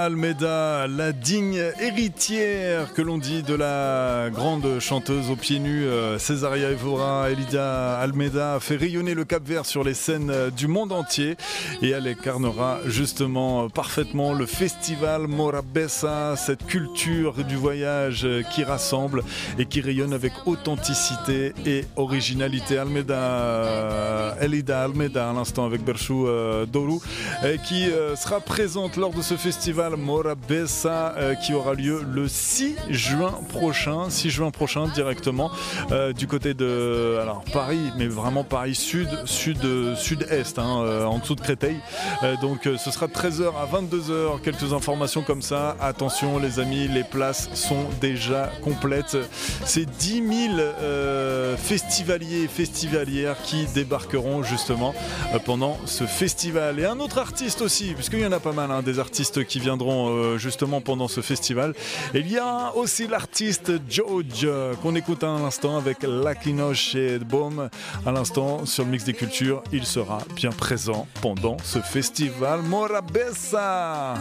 Almeida, la digne héritière que l'on dit de la grande chanteuse aux pieds nus Césaria Évora. Elida Almeida a fait rayonner le Cap-Vert sur les scènes du monde entier et elle incarnera justement parfaitement le festival Morabeza, cette culture du voyage qui rassemble et qui rayonne avec authenticité et originalité. Elida Almeida à l'instant avec Berchou Doru qui sera présente lors de ce festival Morabeza qui aura lieu le 6 juin prochain directement du côté de Paris, mais vraiment Paris sud-est, en dessous de Créteil. Donc ce sera de 13h à 22h, quelques informations comme ça. Attention les amis, les places sont déjà complètes. C'est 10 000 festivaliers et festivalières qui débarqueront justement pendant ce festival. Et un autre artiste aussi, puisqu'il y en a pas mal, des artistes qui viendront justement pendant ce festival. Et il y a aussi l'artiste George qu'on écoute à l'instant avec Lakinoche et Baume. À l'instant sur le Mix des Cultures, il sera bien présent pendant ce festival Morabeza.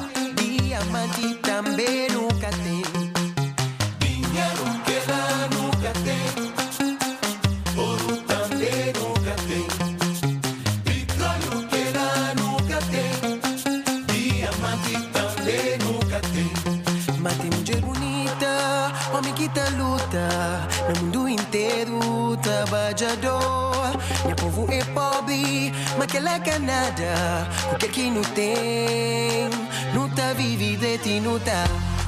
No mundo inteiro trabalhador. Meu povo é pobre, mas que lá Canadá. Qualquer que não tem, não tá vivido e não tá.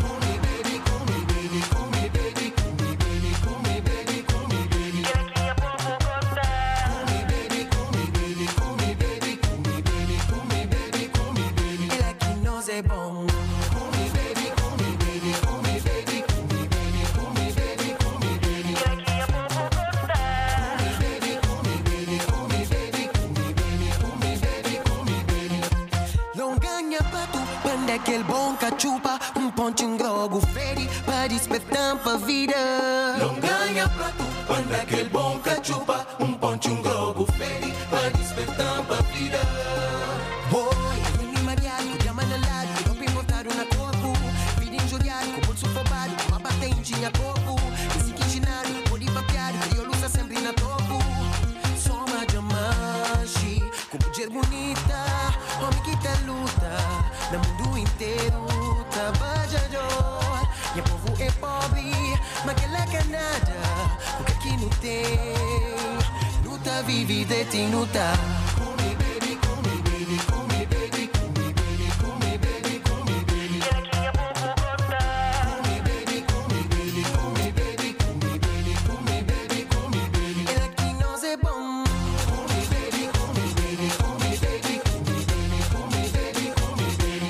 Aquele bom cachupa, pontinho grogo feri para despertar pra vida. Não ganha prato, quando aquele bom cachupa, pontinho grogo feri para despertar pra vida. Boy, me mariado, chama na lado, eu pingotado na corpo, vida injuriado, com bolso roubado, uma batente a corpo, esse quinginado, pode papiado, crioulo sempre na topo. Soma diamante, com mulher bonita, homem que tá luta. No mundo inteiro trabalhador. Meu povo é pobre, mas que lá Canadá. O que aqui não tem, luta vive de ti, luta. Come baby, come baby, come baby, come baby, come baby, come baby. E aqui é pouco gostar. Come baby, come baby, come baby, come baby, come baby, come baby. E aqui nós é bom. Come baby, come baby, come baby, come baby, come baby, come baby.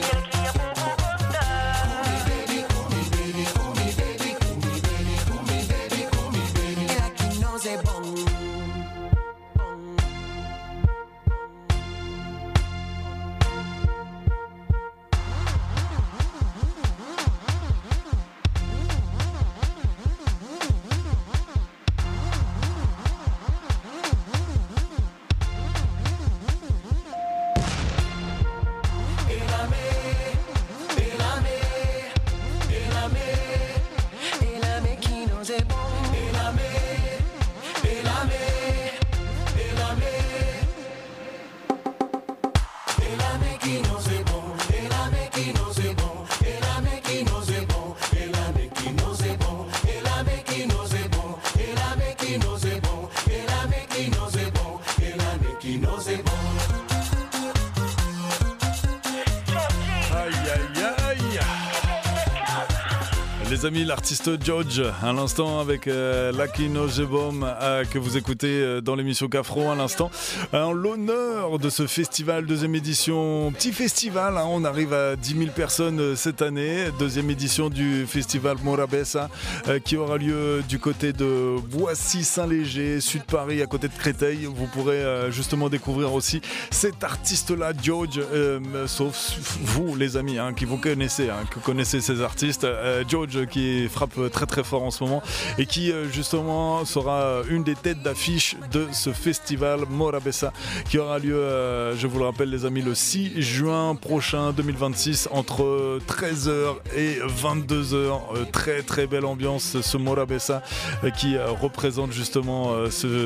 Les amis, l'artiste George, à l'instant avec Lakinoche et Baume que vous écoutez dans l'émission Cafro à l'instant. En l'honneur de ce festival, deuxième édition, petit festival, on arrive à 10 000 personnes cette année, deuxième édition du festival Morabeza qui aura lieu du côté de Boissy-Saint-Léger, sud Paris, à côté de Créteil. Vous pourrez justement découvrir aussi cet artiste-là, George, sauf vous les amis qui vous connaissez, qui connaissez ces artistes. George qui frappe très très fort en ce moment et qui justement sera une des têtes d'affiche de ce festival Morabeza qui aura lieu, je vous le rappelle les amis, le 6 juin prochain 2026 entre 13h et 22h. Très très belle ambiance, ce Morabeza qui représente justement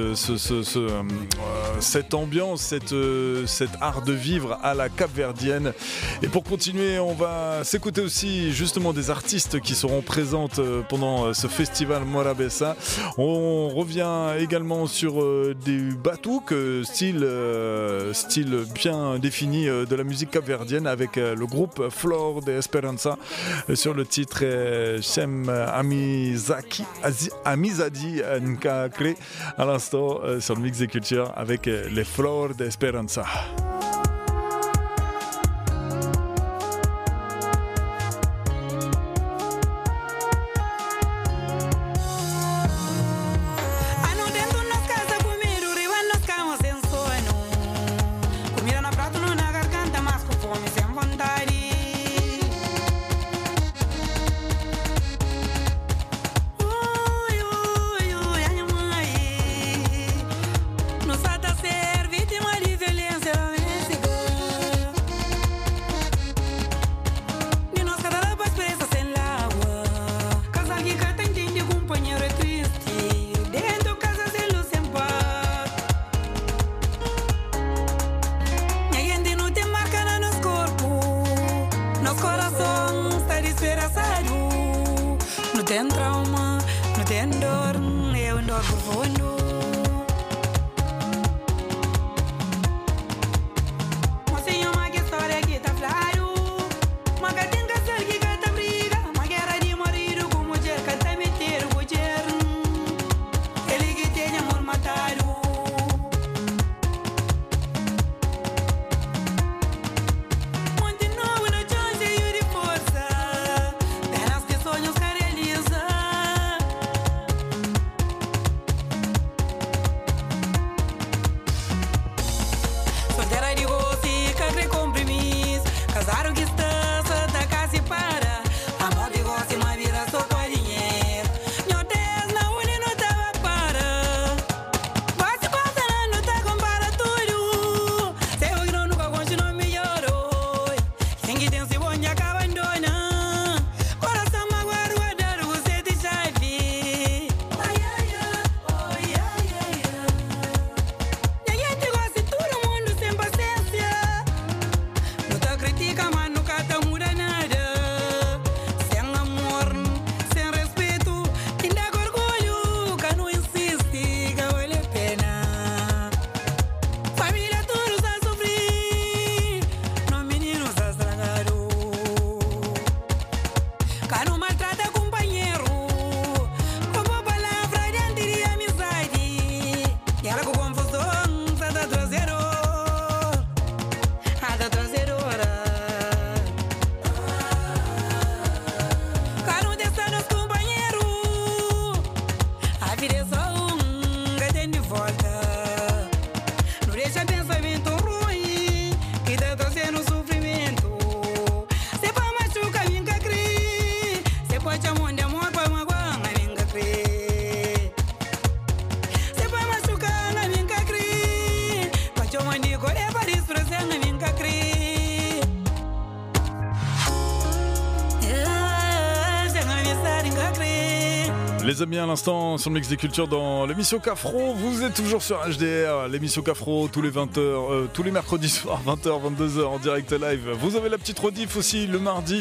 cette ambiance, cet art de vivre à la capverdienne. Et pour continuer, on va s'écouter aussi justement des artistes qui seront présentes pendant ce festival Morabeza. On revient également sur du batouk, style bien défini de la musique capverdienne avec le groupe Flor de Esperanza sur le titre Shem Amizadi Nkakre à l'instant sur le Mix des Cultures avec les Flor de Esperanza. Les amis, à l'instant sur le Mix des Cultures dans l'émission Cafro, vous êtes toujours sur HDR, l'émission Cafro tous les 20h, tous les mercredis soirs 20h, 22h en direct live. Vous avez la petite rediff aussi le mardi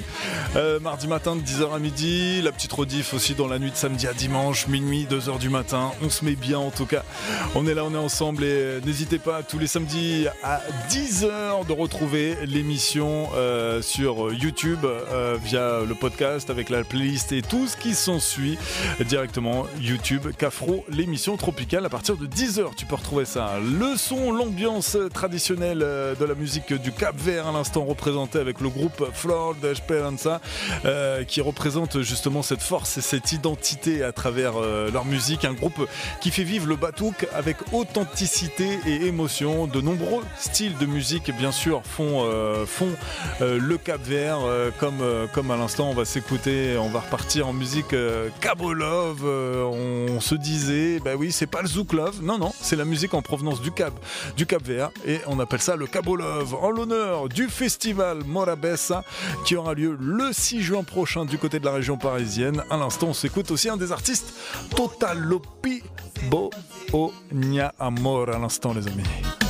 matin de 10h à midi, la petite rediff aussi dans la nuit de samedi à dimanche, minuit, 2h du matin. On se met bien en tout cas, on est là, on est ensemble et n'hésitez pas tous les samedis à 10h de retrouver l'émission sur YouTube via le podcast avec la playlist et tout ce qui s'ensuit directement YouTube Cafro, l'émission tropicale à partir de 10h. Tu peux retrouver ça. Le son, l'ambiance traditionnelle de la musique du Cap-Vert à l'instant représenté avec le groupe Flor de Esperanza qui représente justement cette force et cette identité à travers leur musique. Un groupe qui fait vivre le batouk avec authenticité et émotion. De nombreux styles de musique bien sûr font le Cap-Vert comme à l'instant on va s'écouter, on va repartir en musique Cabo Love. On se disait bah oui c'est pas le Zouk Love, non c'est la musique en provenance du Cap-Vert et on appelle ça le Cabo Love en l'honneur du festival Morabeza qui aura lieu le 6 juin prochain du côté de la région parisienne. À l'instant on s'écoute aussi un des artistes Totalopi Bonia Amor à l'instant les amis.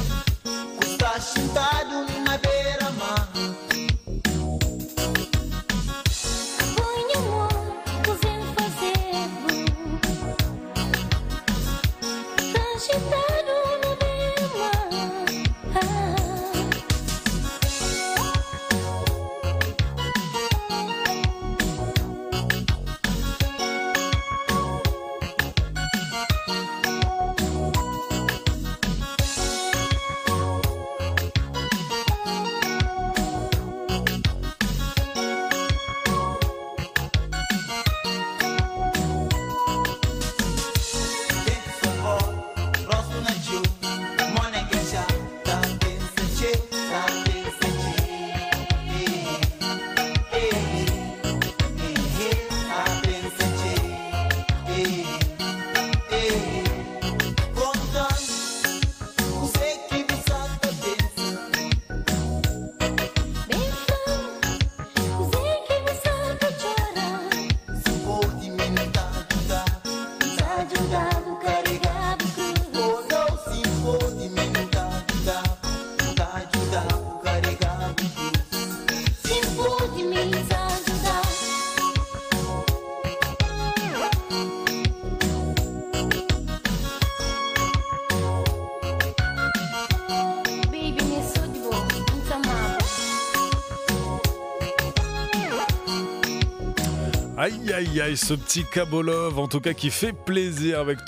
Aïe, ce petit Cabo Love, en tout cas qui fait plaisir avec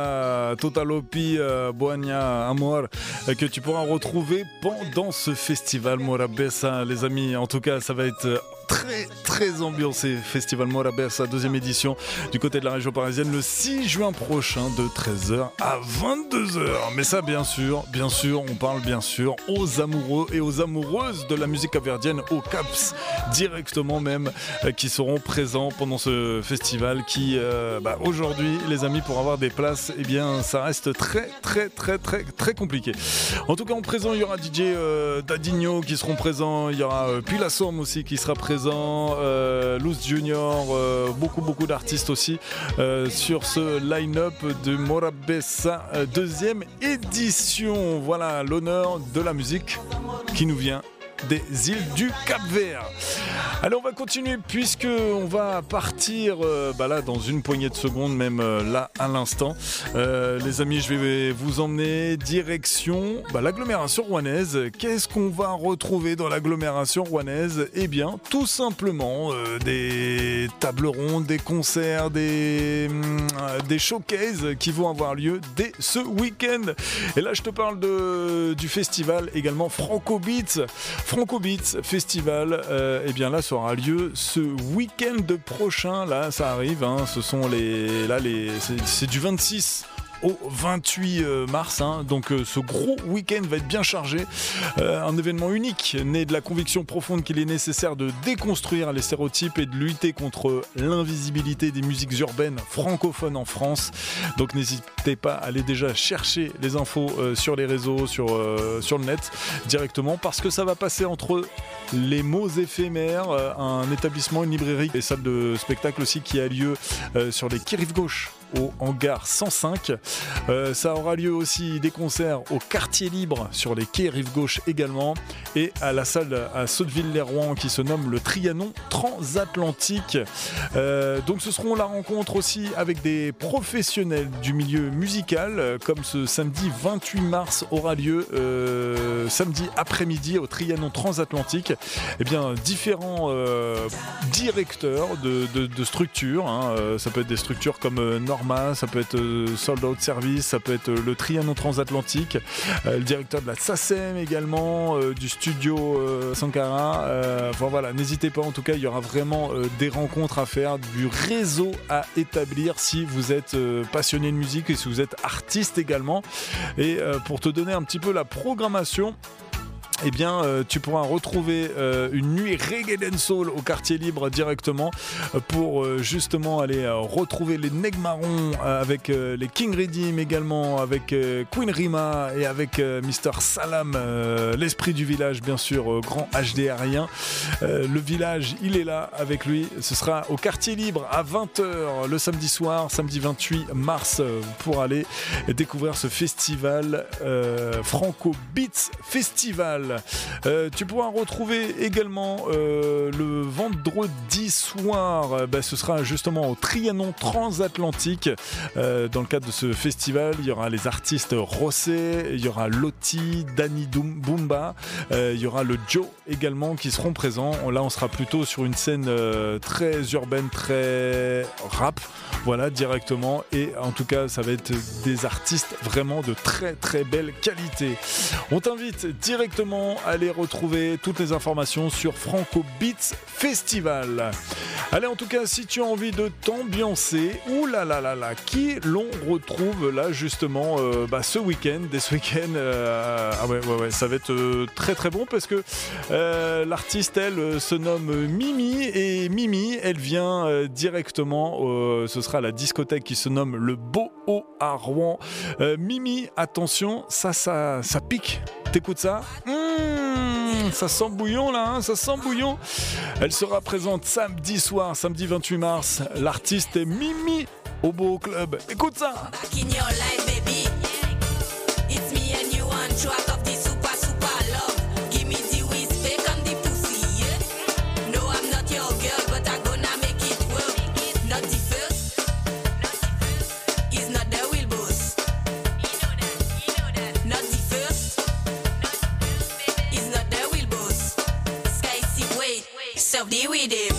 Totalopi Boania Amor, que tu pourras retrouver pendant ce festival Morabeza, les amis. En tout cas, ça va être très ambiancé. Festival Morabeza, deuxième édition du côté de la région parisienne le 6 juin prochain de 13h à 22h. Mais ça, bien sûr, on parle bien sûr aux amoureux et aux amoureuses de la musique capverdienne, aux Caps directement même, qui seront présents pendant ce festival qui, aujourd'hui, les amis, pour avoir des places, eh bien, ça reste très compliqué. En tout cas, en présent, il y aura DJ Dadinho qui seront présents, il y aura Pilassom aussi qui sera présent, Loose Junior, beaucoup d'artistes aussi sur ce line-up de Morabeza deuxième édition. Voilà l'honneur de la musique qui nous vient des îles du Cap-Vert. Alors on va continuer puisque on va partir là dans une poignée de secondes, même là à l'instant. Les amis, je vais vous emmener direction l'agglomération rouennaise. Qu'est-ce qu'on va retrouver dans l'agglomération rouennaise ? Eh bien, tout simplement des tables rondes, des concerts, des showcases qui vont avoir lieu dès ce week-end. Et là, je te parle du festival également Franco Beats. Franco Beats Festival, eh bien là, ça aura lieu ce week-end prochain. Là, ça arrive. Ce sont c'est du 26 au 28 mars. Donc ce gros week-end va être bien chargé. Un événement unique, né de la conviction profonde qu'il est nécessaire de déconstruire les stéréotypes et de lutter contre l'invisibilité des musiques urbaines francophones en France. Donc n'hésitez pas à aller déjà chercher les infos sur les réseaux, sur le net directement, parce que ça va passer entre les mots éphémères, un établissement, une librairie et salle de spectacle aussi qui a lieu sur les quais Rive Gauche au hangar 105. Ça aura lieu aussi des concerts au quartier libre sur les quais rive gauche également et à la salle à Sotteville-lès-Rouen qui se nomme le Trianon Transatlantique. Donc ce seront la rencontre aussi avec des professionnels du milieu musical comme ce samedi 28 mars aura lieu samedi après-midi au Trianon Transatlantique. Eh bien différents directeurs de structures, hein. Ça peut être des structures comme Norma, ça peut être Sold Out Service, ça peut être le Trianon Transatlantique, le directeur de la SACEM également, du studio Sankara. Enfin voilà, n'hésitez pas, en tout cas il y aura vraiment des rencontres à faire, du réseau à établir si vous êtes passionné de musique et si vous êtes artiste également. Et pour te donner un petit peu la programmation, eh bien, tu pourras retrouver une nuit reggae dancehall au quartier libre directement pour justement aller retrouver les Neg Marron avec les King Redeem également, avec Queen Rima et avec Mr Salam, l'esprit du village bien sûr, grand HDRien. Le village, il est là avec lui. Ce sera au quartier libre à 20h le samedi soir, samedi 28 mars, pour aller découvrir ce festival Franco Beats Festival. Tu pourras retrouver également le vendredi soir, ce sera justement au Trianon Transatlantique. Dans le cadre de ce festival, il y aura les artistes Rossé, il y aura Loti, Danny Boomba, il y aura le Joe également qui seront présents. Là, on sera plutôt sur une scène très urbaine, très rap, voilà, directement. Et en tout cas, ça va être des artistes vraiment de très très belle qualité. On t'invite directement à aller retrouver toutes les informations sur Franco Beats Festival. Allez, en tout cas, si tu as envie de t'ambiancer, qui l'on retrouve là justement ce week-end, ça va être très très bon parce que l'artiste, elle, se nomme Mimi, et Mimi, elle vient directement, ce sera la discothèque qui se nomme le Beau-Haut à Rouen. Mimi, attention, ça pique. T'écoutes ça? Ça sent bouillon là, hein, ça sent bouillon. Elle sera présente samedi soir, samedi 28 mars. L'artiste est Mimi au Beau Club. Écoute ça. Deal with him.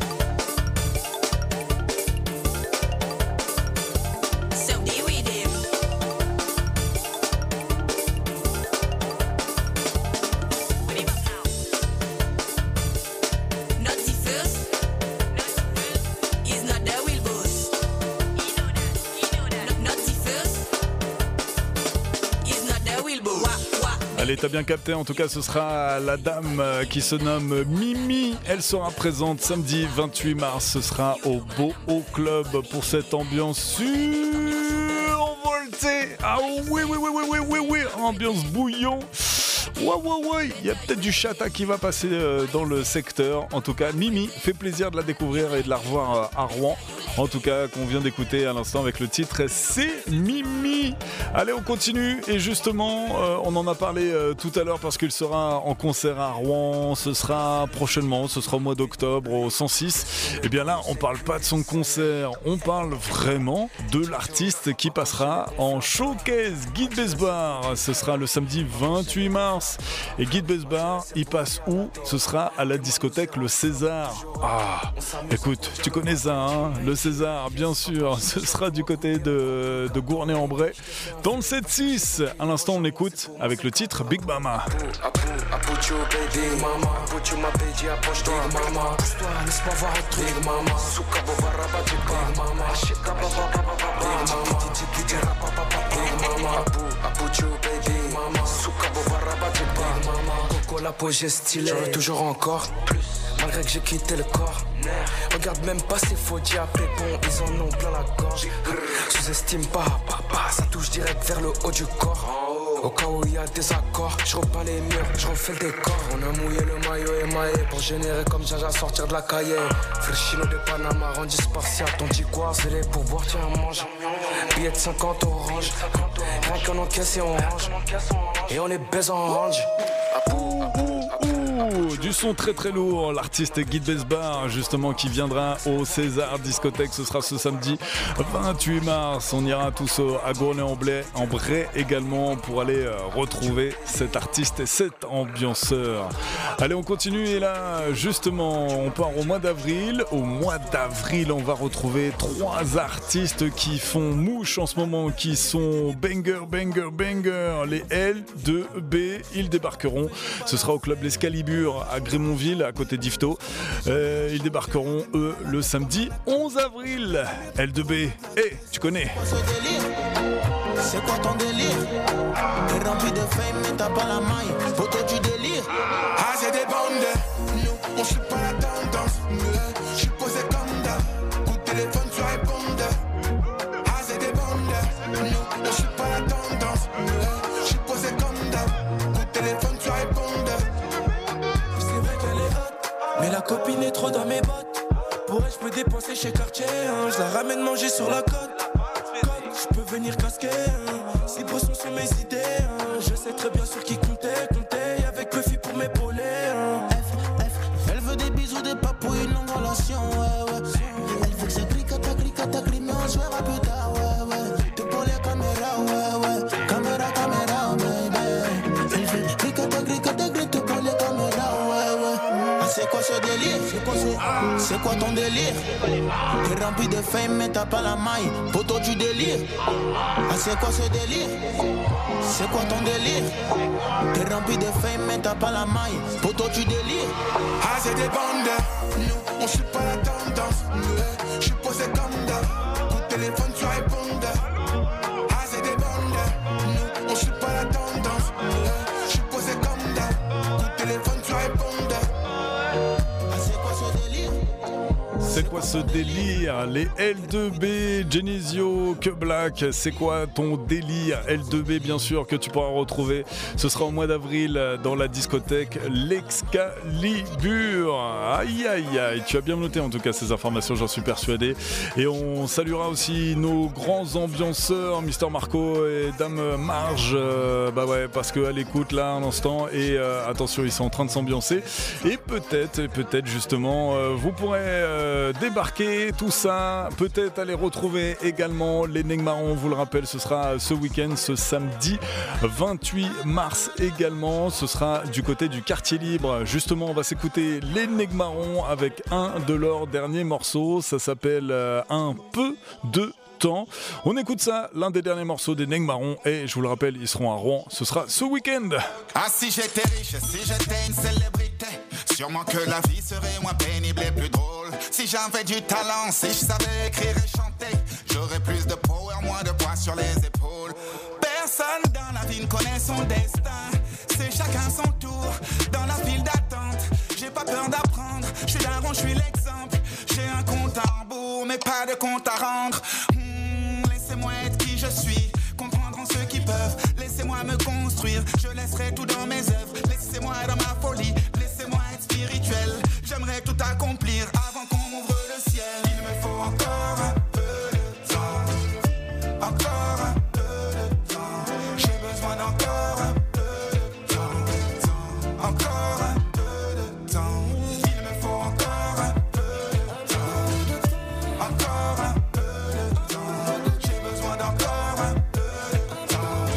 So deal with him. Not the first. He's not the real boss. Not the first. He's not the real boss. Allez, t'as bien capté, en tout cas ce sera la dame qui se nomme Mimi. Elle sera présente samedi 28 mars, ce sera au Beau-Haut Club pour cette ambiance survoltée. Ah oui, ambiance bouillon. Ouais, il y a peut-être du chata qui va passer dans le secteur. En tout cas, Mimi, fait plaisir de la découvrir et de la revoir à Rouen. En tout cas, qu'on vient d'écouter à l'instant avec le titre C'est Mimi. Allez, on continue. Et justement, on en a parlé tout à l'heure parce qu'il sera en concert à Rouen. Ce sera prochainement, ce sera au mois d'octobre au 106. Et bien là, on parle pas de son concert, on parle vraiment de l'artiste qui passera en showcase. Guy Besbar, ce sera le samedi 28 mars. Et Guy Besbar, il passe où? Ce sera à la discothèque Le César. Ah, écoute, tu connais ça, hein? Le César, bien sûr. Ce sera du côté de Gournay-en-Bray. Dans le 7-6, à l'instant, on écoute avec le titre Big Mama. Coco, la peau j'ai stylé, j'en veux toujours encore plus, malgré que j'ai quitté le corps. Regarde même pas ces faux diables, bon, ils en ont plein la gorge. Sous-estime pas, papa, ça touche direct vers le haut du corps. Au cas où il y a des accords, je repeins les murs, je refais le décor. On a mouillé le maillot émaillé pour générer comme Jaja sortir de la cahier. Freshino de Panama, rendu spartiate, on dit quoi? C'est les pourboires, tiens, mange. Billet de 50 orange, rien qu'on encaisse et on range. Et on les baise en range. Du son très très lourd, l'artiste Guy Besbar justement qui viendra au César Discothèque, ce sera ce samedi 28 mars, on ira tous à Gournay-en-Bray également pour aller retrouver cet artiste et cet ambianceur. Allez, on continue et là justement on part au mois d'avril. Au mois d'avril on va retrouver 3 artistes qui font mouche en ce moment, qui sont banger, les L2B, ils débarqueront, ce sera au club L'Escalibur à Grémonville, à côté d'Yvetot. Ils débarqueront, eux, le samedi 11 avril. L2B, tu connais. C'est quoi ton délire? T'es rempli de fame mais t'as pas la maille. Photo du délire. Ah, c'est des bandes. Nous, on suit pas la tendance. Je suis posé comme d'hab. Coup de téléphone, tu réponds. Ah, c'est des bandes. Nous, on suit pas la tendance. Je suis posé comme d'hab. Coup de téléphone, tu réponds. Mais la copine est trop dans mes bottes. Pour elle, je peux dépenser chez Cartier. Je la ramène manger sur la côte. Je peux venir casquer. Si beaux sont mes idées. Je sais très bien sur qui compter. Avec peu filles pour m'épauler. Elle veut des bisous, des papouilles, une longue relation. Ouais. Elle veut que ça cliquata, mais on se verra plus tard. Ouais. T'es pour les caméras, ouais. Caméra, baby. Elle veut cliquata, t'es pour les caméras, ouais. C'est quoi ce délire? C'est quoi ton délire? T'es rempli de fame mais t'as pas la maille. Photo du délire. Ah, c'est quoi ce délire? C'est quoi ton délire? T'es rempli de fame mais t'as pas la maille. Photo du délire. Ah, c'est des bandes. Nous, on suit pas la tendance. Je suis posé comme d'hab. Coup de téléphone, tu réponds. Ah, c'est des bandes. Nous, on suit pas la tendance. Je suis posé comme d'hab. Coup de téléphone, tu réponds. C'est quoi ce délire? Les L2B, Genesio, Que Black, c'est quoi ton délire? L2B bien sûr que tu pourras retrouver, ce sera au mois d'avril dans la discothèque L'Excalibur. Aïe, tu as bien noté en tout cas ces informations, j'en suis persuadé. Et on saluera aussi nos grands ambianceurs, Mister Marco et Dame Marge, parce qu'à l'écoute là un instant et attention, ils sont en train de s'ambiancer et peut-être justement vous pourrez débarquer tout ça, peut-être aller retrouver également les Negmarons, on vous le rappelle, ce sera ce week-end, ce samedi 28 mars également, ce sera du côté du quartier libre. Justement, on va s'écouter les Negmarons avec un de leurs derniers morceaux, ça s'appelle Un peu de temps. On écoute ça, l'un des derniers morceaux des Negmarons et je vous le rappelle, ils seront à Rouen, ce sera ce week-end. Ah, si j'étais riche, si j'étais une célébrité, sûrement que la vie serait moins pénible et plus drôle. Si j'avais du talent, si je savais écrire et chanter, j'aurais plus de power, moins de poids sur les épaules. Personne dans la vie ne connaît son destin, c'est chacun son tour dans la file d'attente. J'ai pas peur d'apprendre, je suis daron, je suis l'exemple. J'ai un compte à rebours, mais pas de compte à rendre. Laissez-moi être qui je suis, comprendront ceux qui peuvent. Laissez-moi me construire, je laisserai tout dans mes œuvres. Laissez-moi dans ma folie, laissez-moi être spirituel. J'aimerais tout accomplir avant qu'on m'ouvre le ciel. Il me faut encore un peu de temps, encore un peu de temps. J'ai besoin d'encore un peu de temps, encore un peu de temps. Il me faut encore un peu de temps, encore un peu de temps. J'ai besoin d'encore un peu de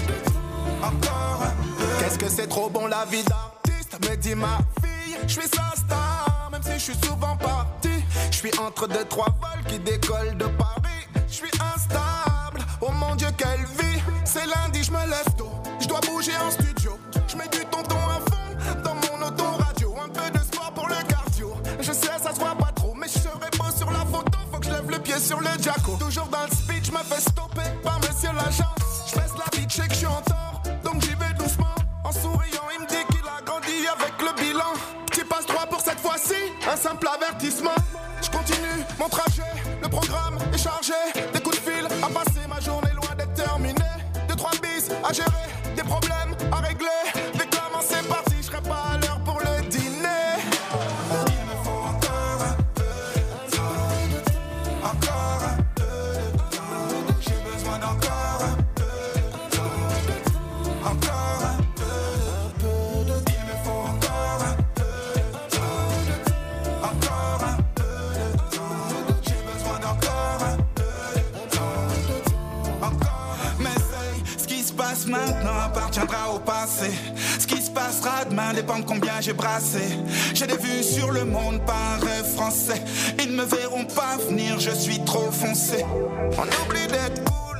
temps, encore un peu. Qu'est-ce que c'est trop bon la vie d'artiste, me dit ma fille. Je suis sa star, même si je suis souvent parti. Je suis entre 2-3 vols qui décollent de Paris. Je suis instable, oh mon Dieu quelle vie. C'est lundi, je me lève tôt, je dois bouger en studio. Je mets du tonton à fond dans mon autoradio. Un peu de sport pour le cardio. Je sais ça se voit pas trop, mais je serai beau sur la photo. Faut que je lève le pied sur le jacko. Toujours dans le speech, je me fais stopper par monsieur l'agent. Je baisse la vie, je sais que je suis en tort, donc j'y vais doucement. En souriant, il me dit qu'il a grandi avec le bilan. Petit passe droit pour cette fois-ci, un simple avertissement. Je continue mon trajet, le programme est chargé. Des coups de fil à passer, ma journée loin d'être terminée. 2-3 bis à gérer, des problèmes passe maintenant appartiendra au passé. Ce qui se passera demain dépend de combien j'ai brassé. J'ai des vues sur le monde par rêve français. Ils ne me verront pas venir, je suis trop foncé. On oublie d'être cool.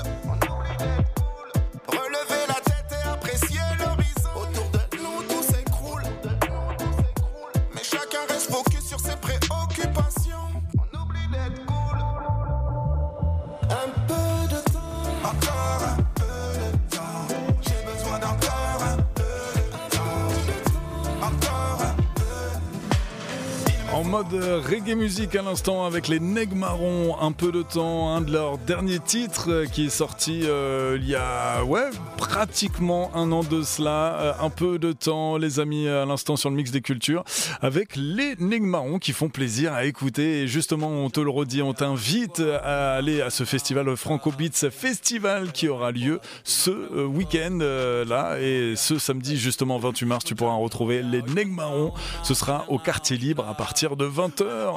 Relever la tête et apprécier l'horizon. Autour de nous tout s'écroule. Mais chacun reste focus sur ses préoccupations. On oublie d'être cool. Un peu de temps. Encore un peu de temps. J'ai besoin d'encore un peu de temps. Encore un peu. En mode reggae musique à l'instant avec les Neg Marron, un peu de temps, un de leurs derniers titres qui est sorti il y a pratiquement un an de cela, un peu de temps les amis à l'instant sur le mix des cultures avec les Neg Marron qui font plaisir à écouter et justement on te le redit, on t'invite à aller à ce festival Franco Beats Festival qui aura lieu ce week-end là et ce samedi justement 28 mars tu pourras retrouver les Neg Marron, ce sera au quartier libre à partir de 20h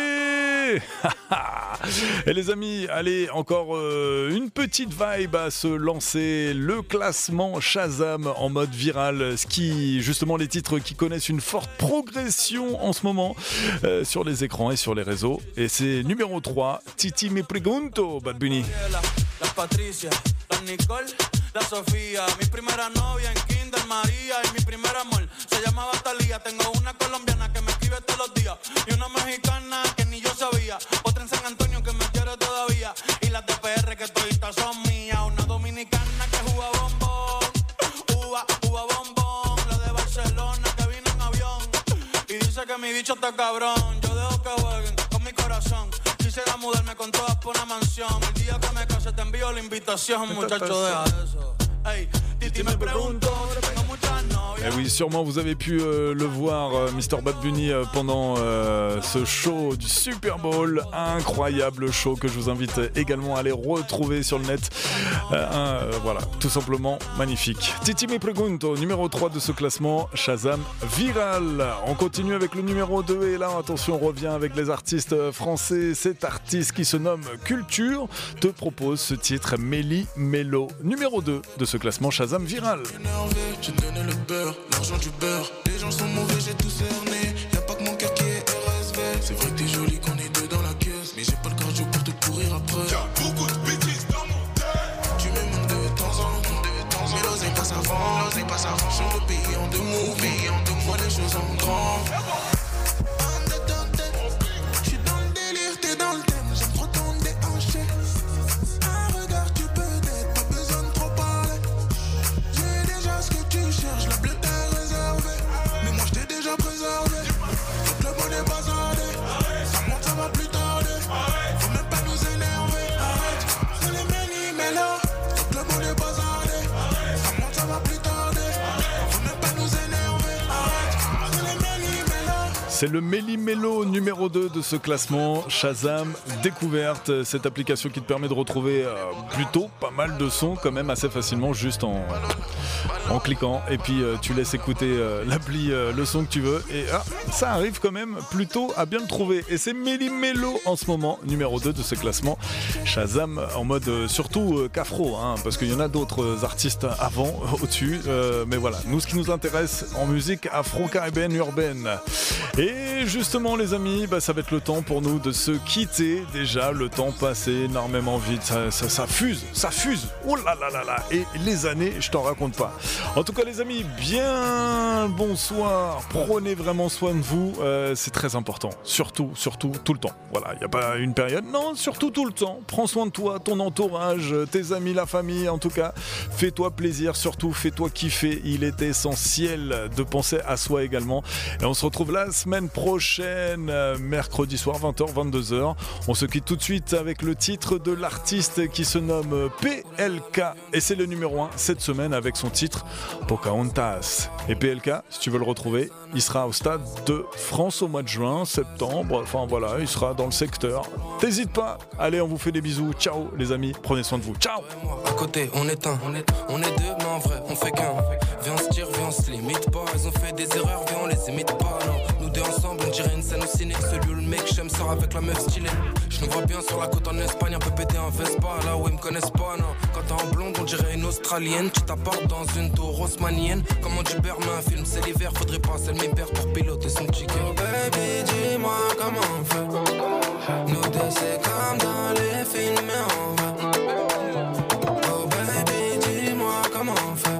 et les amis, allez, encore une petite vibe à se lancer, le classement Shazam en mode viral, ce qui, justement, les titres qui connaissent une forte progression en ce moment sur les écrans et sur les réseaux. Et c'est numéro 3, Titi Me Pregunto, Bad Bunny. La Patricia, la Nicole, la Sofía, mi primera novia en Kinder María y mi primer amor se llamaba Talía. Tengo una colombiana que me escribe todos los días y una mexicana que ni yo sabía, otra en San Antonio que me quiere todavía y las de PR que toditas son mías, una dominicana que juega bombón, uva bombón, la de Barcelona que vino en avión y dice que mi bicho está cabrón, yo dejo que jueguen con mi corazón. Quisiera mudarme con todas por una mansión. El día que me case te envío la invitación, muchacho, deja eso. Hey, Titi me pregunto, tengo muchas novias. Eh oui, sûrement vous avez pu le voir, Mr. Bad Bunny, pendant ce show du Super Bowl. Incroyable show que je vous invite également à aller retrouver sur le net. Voilà, tout simplement magnifique. Titi Me Pregunto, numéro 3 de ce classement, Shazam Viral. On continue avec le numéro 2 et là, attention, on revient avec les artistes français. Cet artiste qui se nomme Culture te propose ce titre Méli Mélo, numéro 2 de ce classement Shazam Viral. J'ai donné le beurre, l'argent du beurre. Les gens sont mauvais, j'ai tout cerné. Y'a pas que mon cœur qui est RSV. C'est vrai que t'es jolie qu'on est deux dans la caisse, mais j'ai pas le cardio pour te courir après. Y'a beaucoup de bêtises dans mon tête. Tu me montes de temps en temps, mais l'oseille passe avant. Change le pays en deux mots, vois les choses en grand. J'suis dans le délire, t'es dans le thème. J'aime trop ton déhanché. Un regard, tu peux t'être, pas besoin de trop parler. J'ai déjà ce que tu cherches, la bleue est réservée. Mais moi j't'ai déjà préservé. Donc le bon est bazardé. Ça monte, ça va plus tarder. Faut même pas nous énerver. Arrête, c'est les méli-mélos. Donc le bon est bazardé. Ça monte, ça va plus tarder. Faut même pas nous énerver. Arrête, c'est les méli-mélos. C'est le Méli-Mélo numéro 2 de ce classement, Shazam Découverte, cette application qui te permet de retrouver plutôt pas mal de sons quand même assez facilement juste en cliquant et puis tu laisses écouter l'appli, le son que tu veux et ça arrive quand même plutôt à bien le trouver et c'est Méli-Mélo en ce moment, numéro 2 de ce classement, Shazam en mode surtout qu'afro parce qu'il y en a d'autres artistes avant, au-dessus, mais voilà, nous ce qui nous intéresse en musique afro-caribéenne urbaine. Et justement les amis, ça va être le temps pour nous de se quitter. Déjà le temps passe énormément vite, ça fuse, oh là là là là, et les années je t'en raconte pas. En tout cas les amis, bien bonsoir, prenez vraiment soin de vous, c'est très important, surtout tout le temps. Voilà, il n'y a pas une période, non, surtout tout le temps, prends soin de toi, ton entourage, tes amis, la famille, en tout cas fais-toi plaisir, surtout fais-toi kiffer, il est essentiel de penser à soi également. Et on se retrouve la semaine prochaine, mercredi soir 20h, 22h. On se quitte tout de suite avec le titre de l'artiste qui se nomme PLK et c'est le numéro 1 cette semaine avec son titre Pocahontas. Et PLK, si tu veux le retrouver, il sera au Stade de France au mois de juin, septembre, enfin voilà, il sera dans le secteur. T'hésites pas, allez, on vous fait des bisous, ciao les amis, prenez soin de vous, ciao. À côté, on est un, on est deux, mais en vrai, on fait qu'un. Viens on se tire, viens on se limite pas. Ils ont fait des erreurs, viens on les imite pas. Non, nous deux ensemble, on dirait une scène au ciné. Celui où le mec j'aime sort avec la meuf stylée. Je nous vois bien sur la côte en Espagne, un peu pété en Vespa, là où ils me connaissent pas, non. Quand t'es en blonde, on dirait une australienne. Tu t'apportes dans une tour haussmannienne. Comme on dit Berman, un film, c'est l'hiver, faudrait passer le mi-père pour piloter son ticket. Oh baby, dis-moi comment on fait. Nous deux, c'est comme dans les films, mais on va. Oh baby, dis-moi comment on fait.